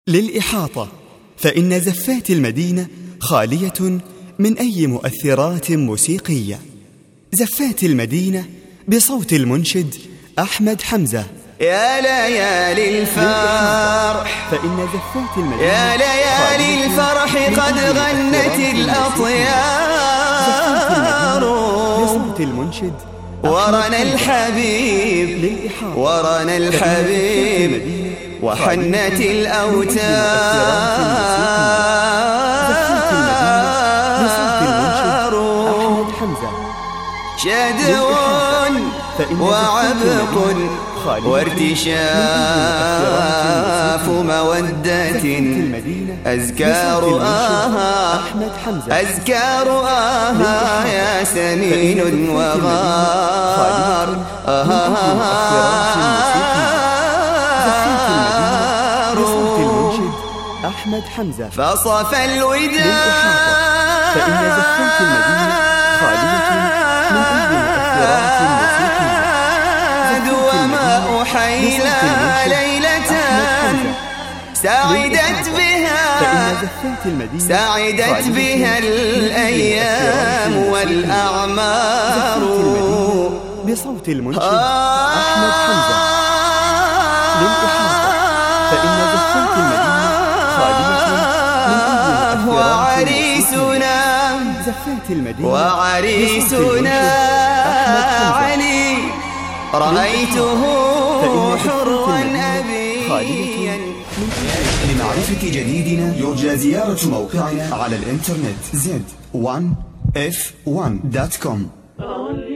للإحاطة، فإن زفات المدينة خالية من أي مؤثرات موسيقية. زفات المدينة بصوت المنشد أحمد حمزة. يا ليالي الفرح، فإن زفات المدينة يا ليالي الفرح قد غنت الأطيار، بصوت المنشد ورنا الحبيب، ورنا الحبيب وحنت الأوتار. شدو وعبق وارتشاف مودة، أذكار يا سمين وغار. أحمد حمزة. فصف الوداد، فإن زفات المدينة خالية من أي مؤثرات موسيقية. وماء حيلة ليلة سعدت بها الأيام والأعمار. بصوت المنشد أحمد حمزة. للإحاطة، فإن زفات المدينة وعريسنا علي رأيته حرا أبيا. لمعرفة جديدنا يرجى زيارة موقعنا على الإنترنت Z1F1.com.